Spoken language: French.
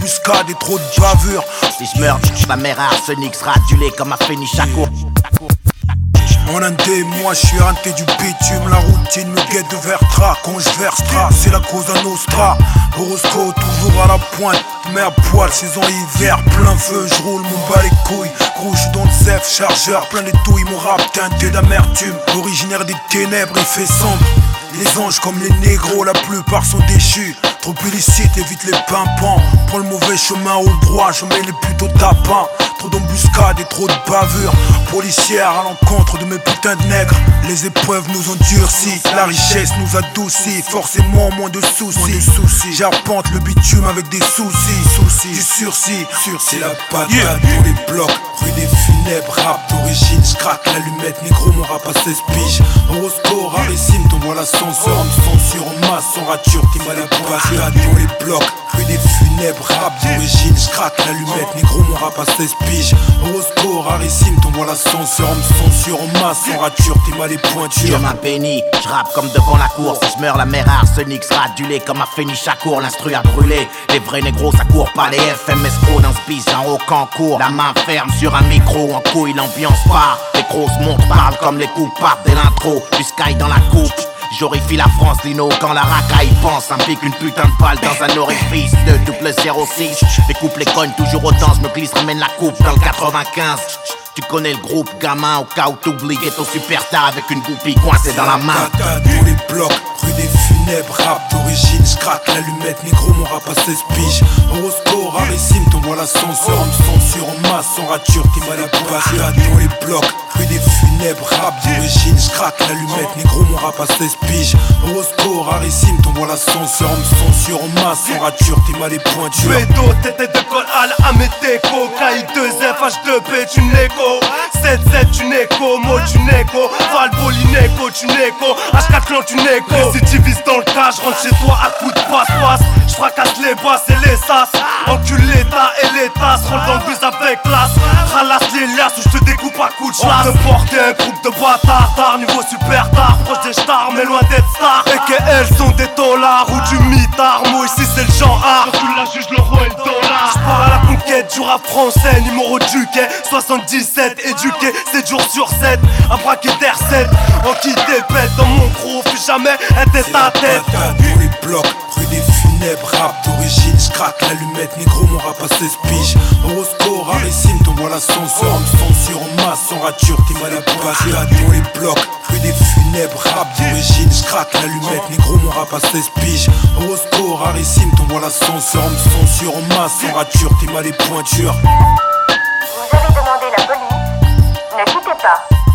d'embuscade et trop de bavure. Si je meurs, ma mère à arsenic sera adulée comme a Féni Chakour. En un des mois, je suis hanté du bitume. La routine me guette de Vertra. Quand je verse c'est la cause à Nostra. Horoscope toujours à la pointe. Mère poil, saison hiver, plein feu, je roule mon bas les couilles. Gros, je suis dans le zef, chargeur, plein les douilles. Mon rap teinté d'amertume. Originaire des ténèbres, il fait sombre. Les anges comme les négros, la plupart sont déchus. Trop illicite, évite les pimpants. Prends le mauvais chemin au droit, je mets les plutôt tapins. Trop d'embuscades et trop de bavures policières à l'encontre de mes putains de nègres. Les épreuves nous ont durcis, la richesse nous adoucit. Forcément moins de soucis. J'arpente le bitume avec des soucis. Du sursis, la patate pour les blocs. Rue des funèbres, rap d'origine. J'craque l'allumette, négro, mon rap à 16 piges. Horoscope, rarissime, t'envoies l'ascenseur. En me censure en masse, sans rature, t'es mal à patate pour les blocs. Rue des funèbres, rap d'origine. J'craque l'allumette, négro, mon rap à 16 piges. Horoscope, rarissime, t'envoies l'ascenseur. En me censure en masse, sans rature, t'es mal et pointure. Dieu m'a béni, j'rappe comme devant la cour. Si je meurs, la mère à arsenic sera adulée comme a Féni Chakour. L'instru a brûlé, les vrais négros ça court pas. Les FMS pro dans ce bis, en haut cancourt. La main ferme sur un micro, en couille l'ambiance part. Les grosses montres parlent comme les coups partent dès l'intro. Du sky dans la coupe. J'horrifie la France, Lino, quand la racaille pense. Ça me pique une putain de balle dans un orifice de double 06. Les coupes les cognes toujours autant, je me glisse, ramène la coupe dans le 95. Tu connais le groupe, gamin, au cas où t'oublies. Ghetto superstar avec une goupille coincée dans la main. Pour les blocs, rue des funèbres, rap d'origine. J'craque l'allumette, négro, mon rap à 16 piges. Horoscope, rarissime, t'envoies l'ascenseur. En me censure en masse, sans rature, t'es mal à patate pour les blocs. Rue des funèbres, rap d'origine. J'craque l'allumette, négro, mon rap à 16 piges. Horoscope, rarissime, t'envoies l'ascenseur. En me censure en masse, sans rature, t'es mal et pointure. Bédo, t'étais de col al Ameteco. KI2F, H2P, tu n'éco. 7-7, tu n'éco. Mo, tu n'éco. Valboli, n'éco, tu n'éco. H4 clan, tu n'éco. Récidiviste dans le cas, j'rentre chez toi à coups de passe-passe. J'fracasse les basses et les sas. Encule l'état et les tasses. Rentre dans le bus avec classe. Ralasse les liasses ou j'te découpe à coups de chasse. On te porter un groupe de bâtards. Tard, niveau super tard. Proche des stars, mais loin d'être star. Et qu'elles sont des dollars ou du mitard. Moi ici c'est le genre art. Surtout la juge, l'euro et le dollar. J'pars à la conquête du rap français. Numéro du quai 77, éduqué 7 jours sur 7. Un braquet d'R7. En qui dépète dans mon crew. Fais jamais un tête à tête. Pour les blocs, rue des funèbres, rap d'origine. J'craque l'allumette, négro, mon rap à 16 piges. Horoscope, rarissime, t'envoies l'ascenseur. En me censure en masse, sans rature, t'es mal à patate pour les blocs. Rue des funèbres, rap d'origine. J'craque l'allumette, négro, mon rap à 16 piges. Horoscope, rarissime, t'envoies l'ascenseur. En me censure en masse, sans rature, t'es mal et pointure. Vous avez demandé la police, ne quittez pas.